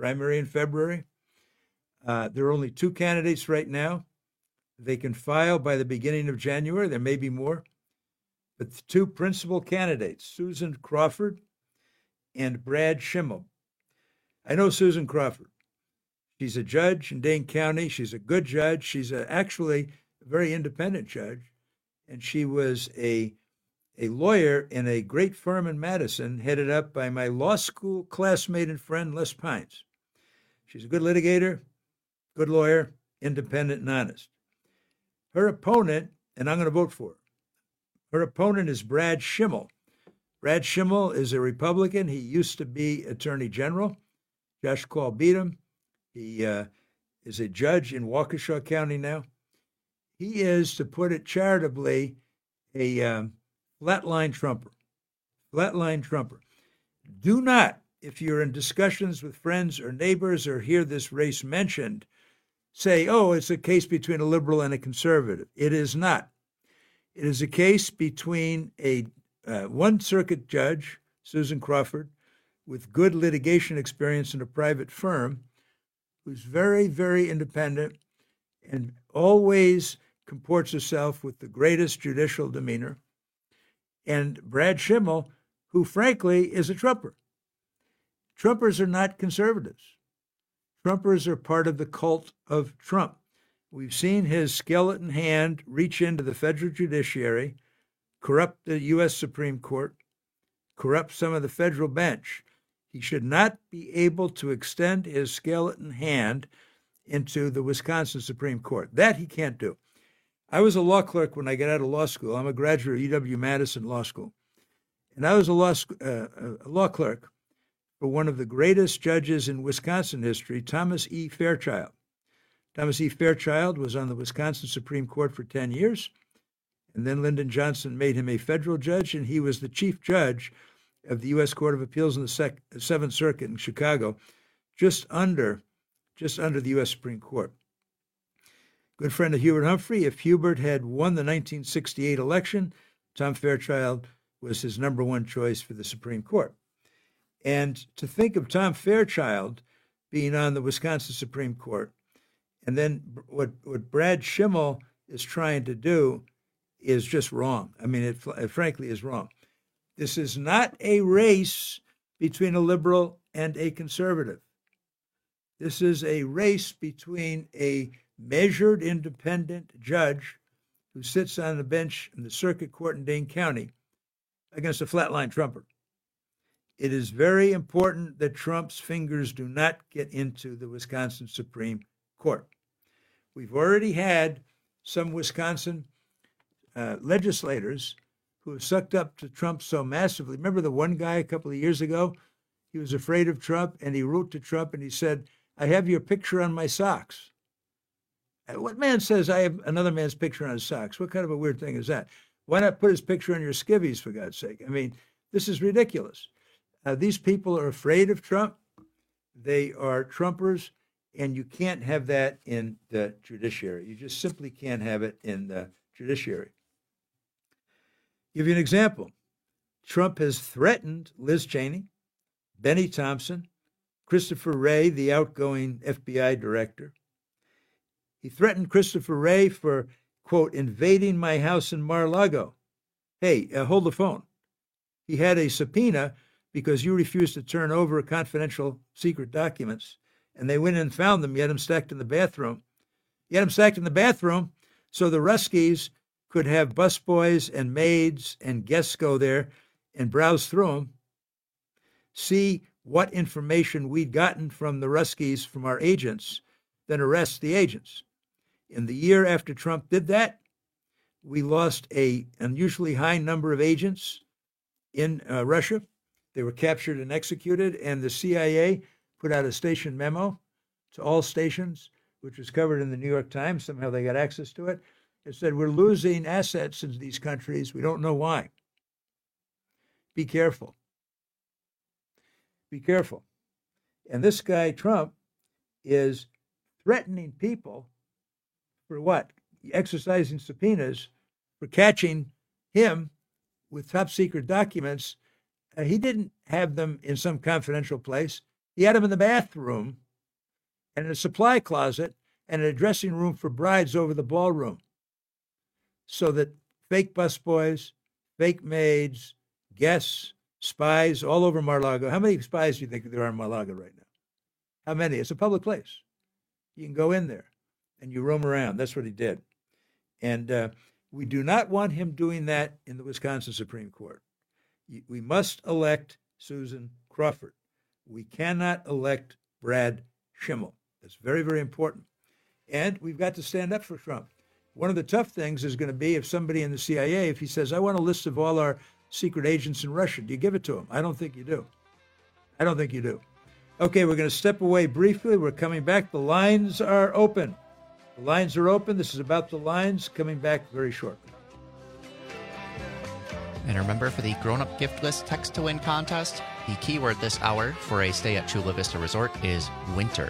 There are only 2 candidates right now. They can file by the beginning of January. There may be more. But the 2 principal candidates, Susan Crawford and Brad Schimmel. I know Susan Crawford. She's a judge in Dane County. She's a good judge. She's actually a very independent judge. And she was a lawyer in a great firm in Madison, headed up by my law school classmate and friend, Les Pines. She's a good litigator, good lawyer, independent and honest. Her opponent, and I'm going to vote for her opponent is Brad Schimmel. Brad Schimmel is a Republican. He used to be Attorney General. Josh Call beat him. He is a judge in Waukesha County now. He is, to put it charitably, a flatline trumper. Flatline trumper. Do not, if you're in discussions with friends or neighbors or hear this race mentioned, say, oh, it's a case between a liberal and a conservative. It is not. It is a case between a one circuit judge, Susan Crawford, with good litigation experience in a private firm, who's very, very independent and always comports herself with the greatest judicial demeanor, and Brad Schimmel, who frankly is a Trumper. Trumpers are not conservatives. Trumpers are part of the cult of Trump. We've seen his skeleton hand reach into the federal judiciary, corrupt the U.S. Supreme Court, corrupt some of the federal bench. He should not be able to extend his skeleton hand into the Wisconsin Supreme Court. That he can't do. I was a law clerk when I got out of law school. I'm a graduate of UW-Madison Law School. And I was a law clerk for one of the greatest judges in Wisconsin history, Thomas E. Fairchild. Thomas E. Fairchild was on the Wisconsin Supreme Court for 10 years, and then Lyndon Johnson made him a federal judge, and he was the chief judge of the U.S. Court of Appeals in the Seventh Circuit in Chicago, just under the U.S. Supreme Court. Good friend of Hubert Humphrey. If Hubert had won the 1968 election, Tom Fairchild was his number one choice for the Supreme Court. And to think of Tom Fairchild being on the Wisconsin Supreme Court, and then what Brad Schimmel is trying to do is just wrong. I mean, it frankly is wrong. This is not a race between a liberal and a conservative. This is a race between a measured independent judge who sits on the bench in the circuit court in Dane County against a flatline Trumper. It is very important that Trump's fingers do not get into the Wisconsin Supreme Court. We've already had some Wisconsin legislators who have sucked up to Trump so massively. Remember the one guy a couple of years ago? He was afraid of Trump, and he wrote to Trump, and he said, "I have your picture on my socks." What man says, "I have another man's picture on his socks"? What kind of a weird thing is that? Why not put his picture on your skivvies, for God's sake? I mean, this is ridiculous. These people are afraid of Trump. They are Trumpers, and you can't have that in the judiciary. You just simply can't have it in the judiciary. Give you an example. Trump has threatened Liz Cheney, Benny Thompson, Christopher Wray, the outgoing FBI director. He threatened Christopher Wray for, quote, invading my house in Mar-a-Lago. Hey, hold the phone. He had a subpoena because you refused to turn over confidential secret documents, and they went and found them. You had them stacked in the bathroom. You had them stacked in the bathroom so the Ruskies could have busboys and maids and guests go there and browse through them, see what information we'd gotten from the Ruskies, from our agents, then arrest the agents. In the year after Trump did that, we lost an unusually high number of agents in Russia. They were captured and executed, and the CIA put out a station memo to all stations, which was covered in the New York Times. Somehow they got access to it. It said, we're losing assets in these countries. We don't know why. Be careful. Be careful. And this guy, Trump, is threatening people for what? Exercising subpoenas for catching him with top secret documents. He didn't have them in some confidential place. He had them in the bathroom and in a supply closet and in a dressing room for brides over the ballroom, so that fake busboys, fake maids, guests, spies all over Mar-a-Lago. How many spies do you think there are in Mar-a-Lago right now? How many? It's a public place. You can go in there and you roam around. That's what he did. And we do not want him doing that in the Wisconsin Supreme Court. We must elect Susan Crawford. We cannot elect Brad Schimmel. That's very, very important. And we've got to stand up for Trump. One of the tough things is going to be if somebody in the CIA, if he says, I want a list of all our secret agents in Russia, do you give it to him? I don't think you do. I don't think you do. Okay, we're going to step away briefly. We're coming back. The lines are open. The lines are open. This is About the Lines, coming back very shortly. And remember, for the grown-up gift list text to win contest, the keyword this hour for a stay at Chula Vista Resort is winter.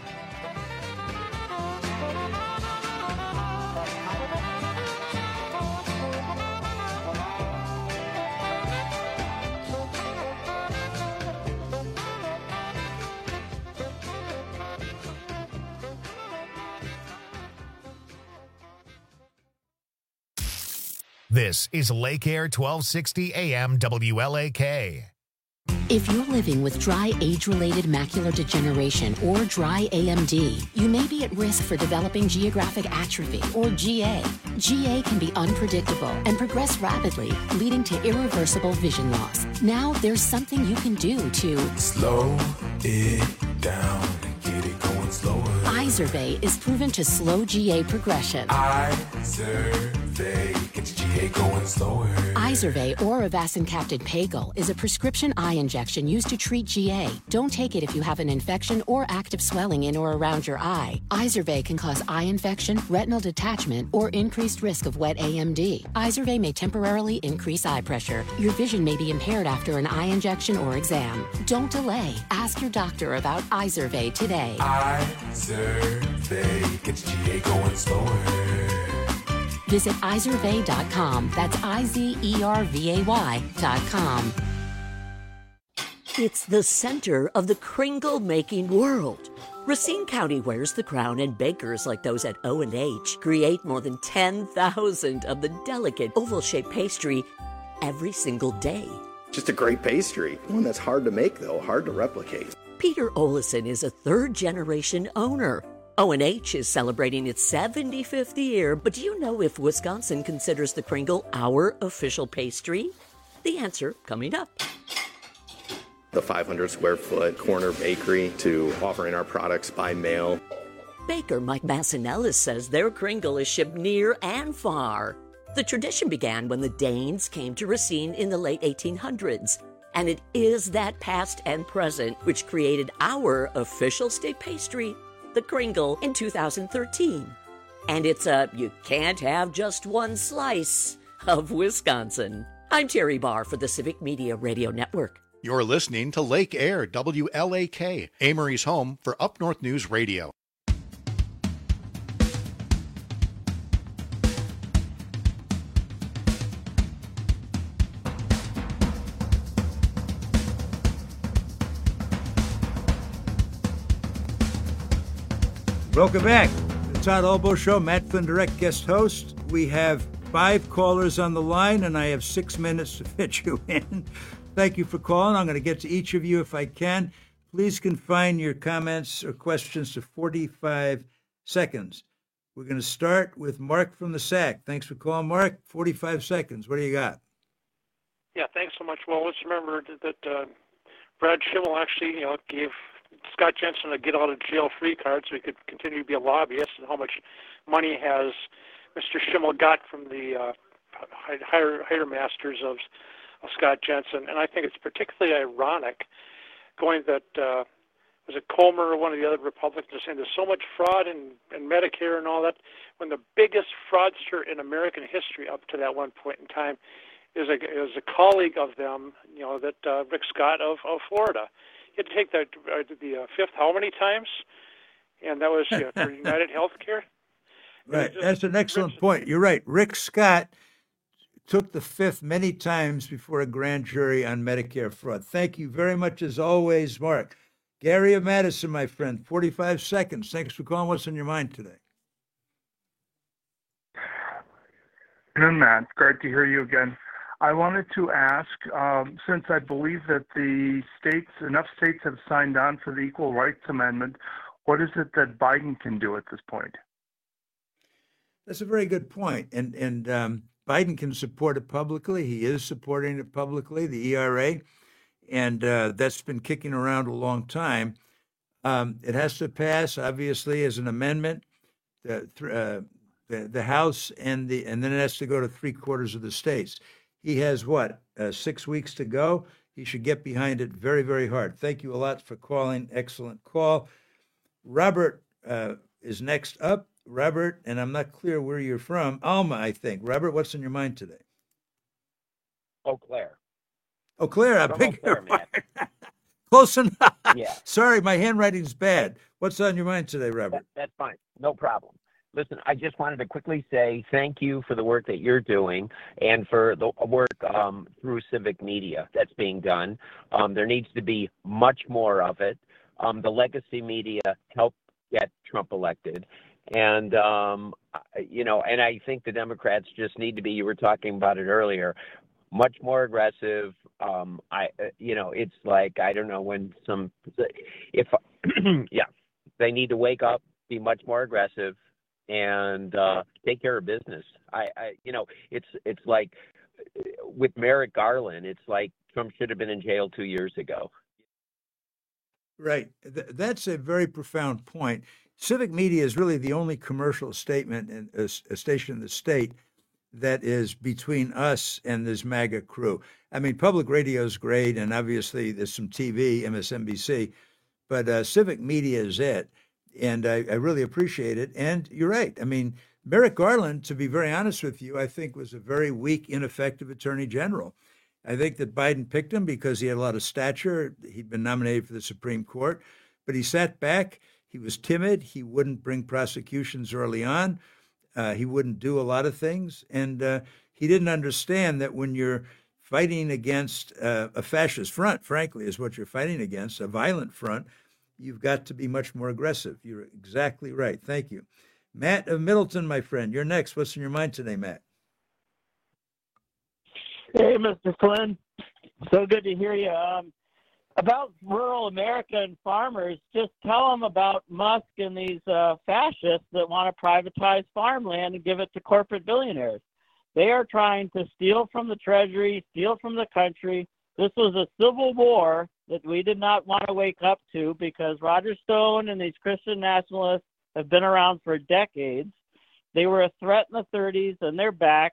This is Lake Air 1260 AM WLAK. If you're living with dry age-related macular degeneration or dry AMD, you may be at risk for developing geographic atrophy or GA. GA can be unpredictable and progress rapidly, leading to irreversible vision loss. Now there's something you can do to slow it down and get it going slower. Izervay is proven to slow GA progression. Izervay gets GA going slower. Izervay or avacincaptad pagel is a prescription eye injection used to treat GA. Don't take it if you have an infection or active swelling in or around your eye. Izervay can cause eye infection, retinal detachment, or increased risk of wet AMD. Izervay may temporarily increase eye pressure. Your vision may be impaired after an eye injection or exam. Don't delay. Ask your doctor about Izervay today. Izervay gets GA going slower. Visit Izervay.com. That's IZERVAY.com. It's the center of the Kringle-making world. Racine County wears the crown, and bakers like those at O&H create more than 10,000 of the delicate oval-shaped pastry every single day. Just a great pastry. One that's hard to make, though, hard to replicate. Peter Olesen is a third-generation owner. O&H is celebrating its 75th year, but do you know if Wisconsin considers the Kringle our official pastry? The answer coming up. The 500 square foot corner bakery to offering our products by mail. Baker Mike Massinellis says their Kringle is shipped near and far. The tradition began when the Danes came to Racine in the late 1800s. And it is that past and present which created our official state pastry, the Kringle, in 2013. And it's a you can't have just one slice of Wisconsin. I'm Terry Barr for the Civic Media Radio Network. You're listening to Lake Air, WLAK, Amory's home for Up North News Radio. Welcome back. The Todd Albo Show, Matt Flynn, direct guest host. We have 5 callers on the line, and I have 6 minutes to fit you in. Thank you for calling. I'm going to get to each of you if I can. Please confine your comments or questions to 45 seconds. We're going to start with Mark from the SAC. Thanks for calling, Mark. 45 seconds. What do you got? Yeah, thanks so much. Well, let's remember that Brad Schimmel actually, gave Scott Jensen a get-out-of-jail-free card so he could continue to be a lobbyist, and how much money has Mr. Schimmel got from the hire masters of Scott Jensen. And I think it's particularly ironic, going that, was it Comer or one of the other Republicans are saying there's so much fraud in Medicare and all that, when the biggest fraudster in American history up to that one point in time is a colleague of them, that Rick Scott of Florida. He had to take the fifth how many times? And that was for United Healthcare. Right. That's an excellent point. You're right. Rick Scott took the fifth many times before a grand jury on Medicare fraud. Thank you very much, as always, Mark. Gary of Madison, my friend, 45 seconds. Thanks for calling. What's on your mind today? Matt, great to hear you again. I wanted to ask, since I believe that enough states have signed on for the Equal Rights Amendment, what is it that Biden can do at this point? That's a very good point. And Biden can support it publicly. He is supporting it publicly, the ERA, and that's been kicking around a long time. It has to pass, obviously, as an amendment. The House and then it has to go to 3/4 of the states. He has 6 weeks to go. He should get behind it very, very hard. Thank you a lot for calling. Excellent call. Robert is next up. Robert, and I'm not clear where you're from. Alma, I think. Robert, what's on your mind today? Eau Claire. Eau Claire, I beg your pardon. Close enough. Yeah. Sorry, my handwriting's bad. What's on your mind today, Robert? That's fine. No problem. Listen, I just wanted to quickly say thank you for the work that you're doing and for the work through civic media that's being done. There needs to be much more of it. The legacy media helped get Trump elected. And, and I think the Democrats just need to be, you were talking about it earlier, much more aggressive. It's like, I don't know when they need to wake up, be much more aggressive, and take care of business. It's like with Merrick Garland, it's like Trump should have been in jail 2 years ago. Right. That's a very profound point. Civic Media is really the only commercial statement in a station in the state that is between us and this MAGA crew. I mean, public radio is great, and obviously there's some TV, MSNBC, but Civic Media is it, and I really appreciate it. And you're right. I mean, Merrick Garland, to be very honest with you, I think was a very weak, ineffective attorney general. I think that Biden picked him because he had a lot of stature. He'd been nominated for the Supreme Court, but he sat back. He was timid. He wouldn't bring prosecutions early on. He wouldn't do a lot of things. And he didn't understand that when you're fighting against a fascist front, frankly, is what you're fighting against, a violent front, you've got to be much more aggressive. You're exactly right. Thank you. Matt of Middleton, my friend, you're next. What's in your mind today, Matt? Hey, Mr. Flynn. So good to hear you. About rural America and farmers, just tell them about Musk and these fascists that want to privatize farmland and give it to corporate billionaires. They are trying to steal from the Treasury, steal from the country. This was a civil war that we did not want to wake up to because Roger Stone and these Christian nationalists have been around for decades. They were a threat in the 30s, and they're back.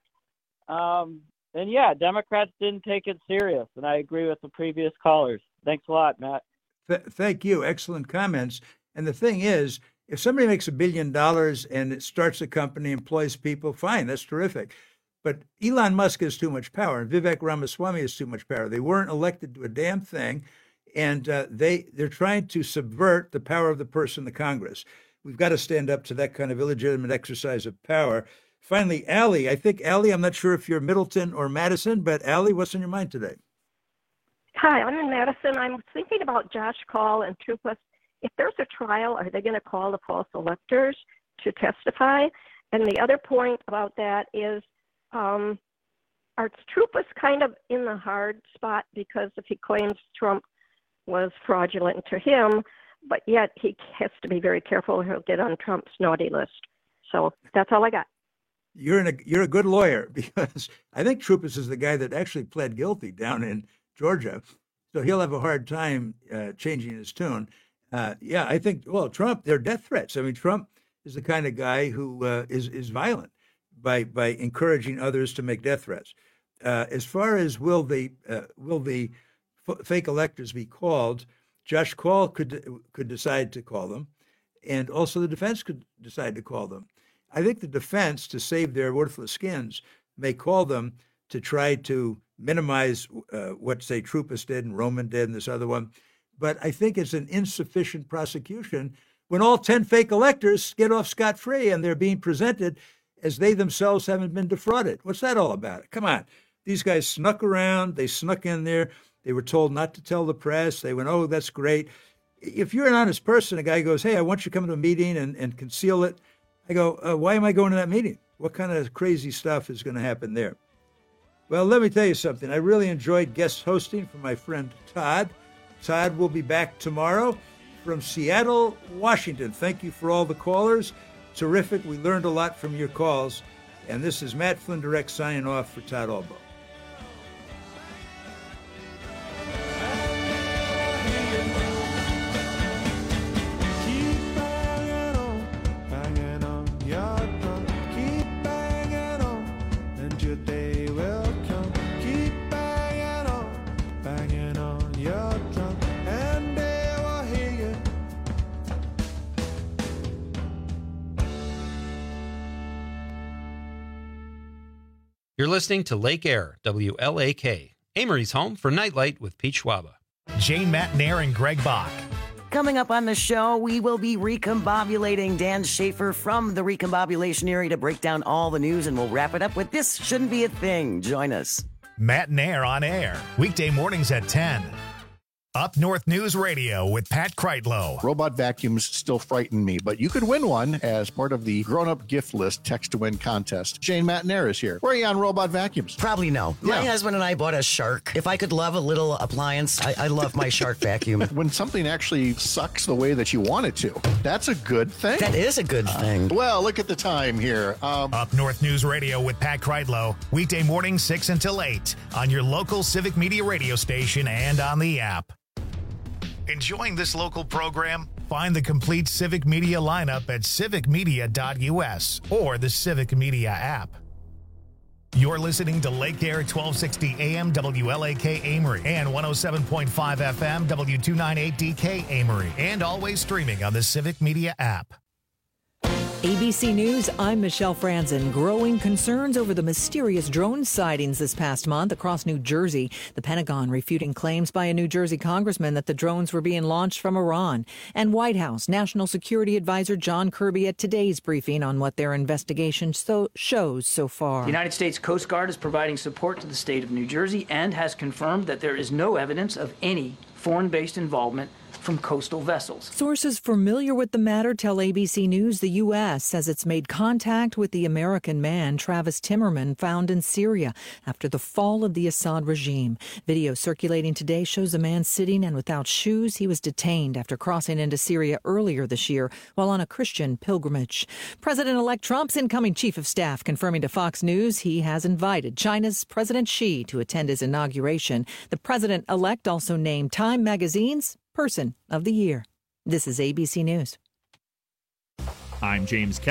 And yeah, Democrats didn't take it serious, and I agree with the previous callers. Thanks a lot, Matt. Thank you. Excellent comments. And the thing is, if somebody makes $1 billion and it starts a company, employs people, fine, that's terrific. But Elon Musk has too much power, and Vivek Ramaswamy has too much power. They weren't elected to a damn thing, and they're trying to subvert the power of the person in the Congress. We've got to stand up to that kind of illegitimate exercise of power. Finally, Allie. I think, Allie, I'm not sure if you're Middleton or Madison, but Allie, what's on your mind today? Hi, I'm in Madison. I'm thinking about Josh Kaul and Troopus. If there's a trial, are they going to call the false electors to testify? And the other point about that is, are Troopus kind of in the hard spot because if he claims Trump was fraudulent to him, but yet he has to be very careful he'll get on Trump's naughty list. So that's all I got. You're a good lawyer because I think Troopus is the guy that actually pled guilty down in Georgia, so he'll have a hard time changing his tune. I think, Trump, they're death threats. I mean, Trump is the kind of guy who is violent by encouraging others to make death threats. As far as will the fake electors be called, Josh Kaul could decide to call them, and also the defense could decide to call them. I think the defense, to save their worthless skins, may call them to try to minimize what, say, Troopus did and Roman did and this other one. But I think it's an insufficient prosecution when all 10 fake electors get off scot-free and they're being presented as they themselves haven't been defrauded. What's that all about? Come on. These guys snuck around. They snuck in there. They were told not to tell the press. They went, oh, that's great. If you're an honest person, a guy goes, hey, I want you to come to a meeting and conceal it. I go, why am I going to that meeting? What kind of crazy stuff is going to happen there? Well, let me tell you something. I really enjoyed guest hosting for my friend Todd. Todd will be back tomorrow from Seattle, Washington. Thank you for all the callers. Terrific. We learned a lot from your calls. And this is Matt Flynn Direct signing off for Todd Albo. You're listening to Lake Air, WLAK, Amory's home for Nightlight with Pete Schwaba. Jane Matnair and Greg Bach. Coming up on the show, we will be recombobulating Dan Schaefer from the Recombobulationary to break down all the news, and we'll wrap it up with This Shouldn't Be a Thing. Join us. Matnair on air, weekday mornings at 10. Up North News Radio with Pat Kreitlow. Robot vacuums still frighten me, but you could win one as part of the Grown Up Gift List Text to Win contest. Jane Matnair is here. Where are you on robot vacuums? Probably no. Yeah. My husband and I bought a Shark. If I could love a little appliance, I love my Shark vacuum. When something actually sucks the way that you want it to, that's a good thing. That is a good thing. Well, look at the time here. Up North News Radio with Pat Kreitlow. Weekday morning 6 until 8 on your local Civic Media radio station and on the app. Enjoying this local program? Find the complete Civic Media lineup at civicmedia.us or the Civic Media app. You're listening to Lake Air 1260 AM WLAK Amory and 107.5 FM W298DK Amory, and always streaming on the Civic Media app. ABC News, I'm Michelle Franzen. Growing concerns over the mysterious drone sightings this past month across New Jersey. The Pentagon refuting claims by a New Jersey congressman that the drones were being launched from Iran. And White House National Security Advisor John Kirby at today's briefing on what their investigation shows so far. The United States Coast Guard is providing support to the state of New Jersey and has confirmed that there is no evidence of any foreign-based involvement from coastal vessels. Sources familiar with the matter tell ABC News the U.S. says it's made contact with the American man Travis Timmerman found in Syria after the fall of the Assad regime. Video circulating today shows a man sitting and without shoes. He was detained after crossing into Syria earlier this year while on a Christian pilgrimage. President-elect Trump's incoming chief of staff confirming to Fox News he has invited China's President Xi to attend his inauguration. The president-elect also named Time Magazine's Person of the Year. This is ABC News. I'm James